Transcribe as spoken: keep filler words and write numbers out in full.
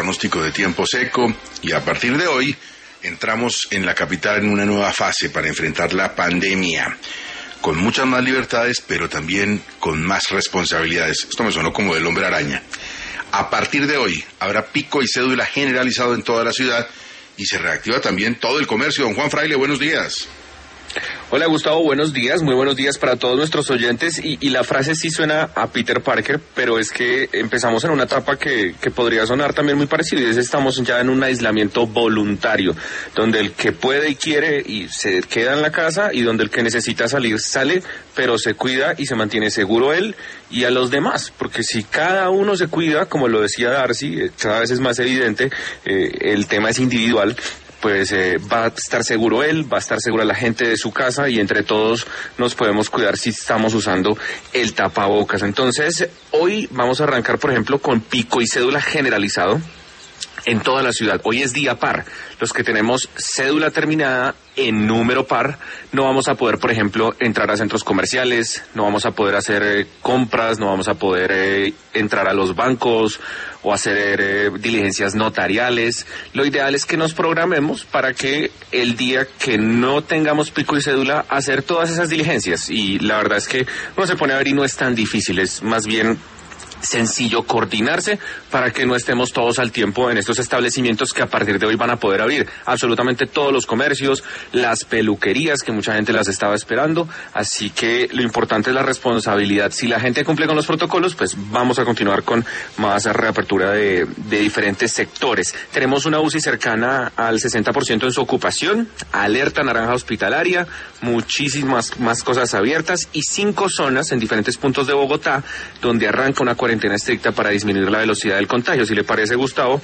pronóstico de tiempo seco y a partir de hoy entramos en la capital en una nueva fase para enfrentar la pandemia, con muchas más libertades, pero también con más responsabilidades. Esto me sonó como del hombre araña. A partir de hoy habrá pico y cédula generalizado en toda la ciudad y se reactiva también todo el comercio. Don Juan Fraile, buenos días. Hola Gustavo, buenos días, muy buenos días para todos nuestros oyentes y, y la frase sí suena a Peter Parker, pero es que empezamos en una etapa que, que podría sonar también muy parecido y es estamos ya en un aislamiento voluntario, donde el que puede y quiere y se queda en la casa y donde el que necesita salir sale, pero se cuida y se mantiene seguro él y a los demás, porque si cada uno se cuida, como lo decía Darcy, cada vez es más evidente, eh, el tema es individual, pues eh, va a estar seguro él, va a estar segura la gente de su casa y entre todos nos podemos cuidar si estamos usando el tapabocas. Entonces, hoy vamos a arrancar, por ejemplo, con pico y cédula generalizado en toda la ciudad. Hoy es día par. Los que tenemos cédula terminada en número par, no vamos a poder, por ejemplo, entrar a centros comerciales, no vamos a poder hacer eh, compras, no vamos a poder eh, entrar a los bancos o hacer eh, diligencias notariales. Lo ideal es que nos programemos para que el día que no tengamos pico y cédula, hacer todas esas diligencias. Y la verdad es que uno se pone a ver y no es tan difícil, es más bien sencillo coordinarse para que no estemos todos al tiempo en estos establecimientos que a partir de hoy van a poder abrir absolutamente todos los comercios, las peluquerías que mucha gente las estaba esperando, así que lo importante es la responsabilidad. Si la gente cumple con los protocolos, pues vamos a continuar con más reapertura de, de diferentes sectores. Tenemos una U C I cercana al sesenta por ciento en su ocupación, alerta naranja hospitalaria, muchísimas más cosas abiertas y cinco zonas en diferentes puntos de Bogotá donde arranca una cuarentena estricta para disminuir la velocidad del contagio. Si le parece, Gustavo,